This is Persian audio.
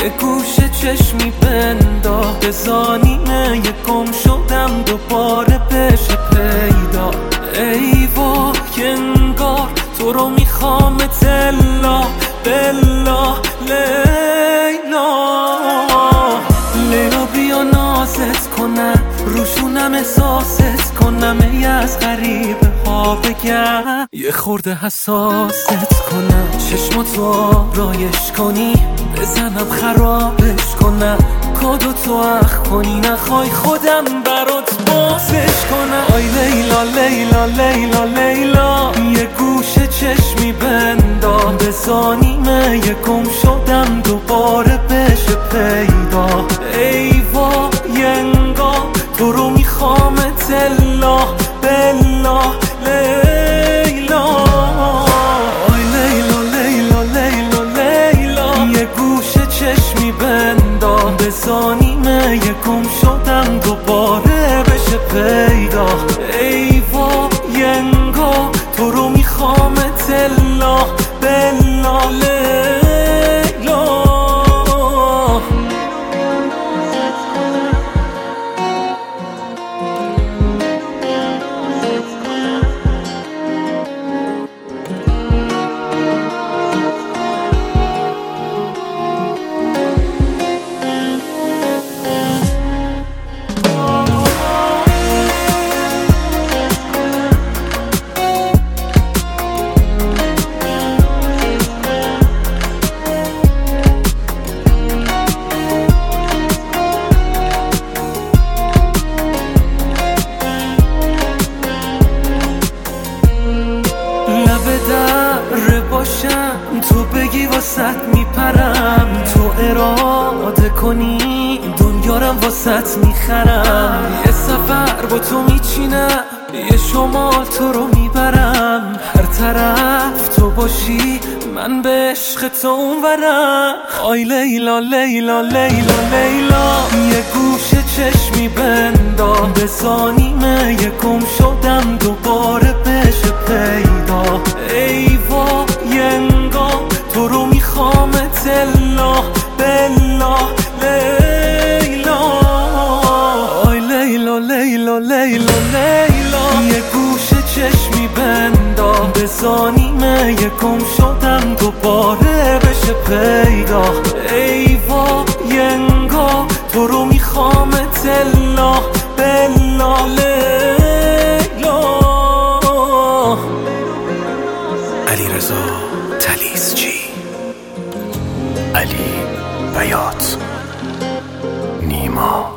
یه گوشه چشمی بنداز بزانیمه، یه گم شدم دوباره بشه پیدا. ای وای انگار تو رو میخوام تلا بلا لیلا. لیلا بیا نازت کنم، روشونم احساست کنم، ای از غریبه ها بگم، یه خورده حساست کنم، چشماتو آرایش کنی، بزنم خرابش کنم، کادو تو اخ کنی، نخوای خودم برات بازش کنم. آی لیلا لیلا لیلا لیلا، یه گوشه چشمی بنداز بزانیمه، یه گم شدم دوباره بشه پیدا. ای وای انگار تو رو میخوام تلا بلا لیلا. آی لیلا لیلا لیلا لیلا، یه گوشه چشمی بنداز بزانیمه، یه گم شدم دوباره بشه پیدا. ای وای انگار تو رو میخوام تلا بلا لیلا. تو بگی واسط میپرم، تو اراده کنی دنیارم واسط میخرم، یه سفر با تو میچینم، یه شمال تو رو میبرم، هر طرف تو باشی من به عشق تو اونورم. آی لیلا لیلا لیلا لیلا، یه گوشه چشمی بنداز بزانیمه، یه گم شدم دوباره بشه پیدا. ای وای انگار تو رو میخوام تلا بلا لیلا. آی لیلا لیلا لیلا لیلا، یه گوشه چشمی بنداز بزانیمه، یه گم شدم دوباره بشه پیدا. ای وای انگار تو رو میخوام تلا بلا لیلا. علیرضا طلیسچی، علی بیات، نیما.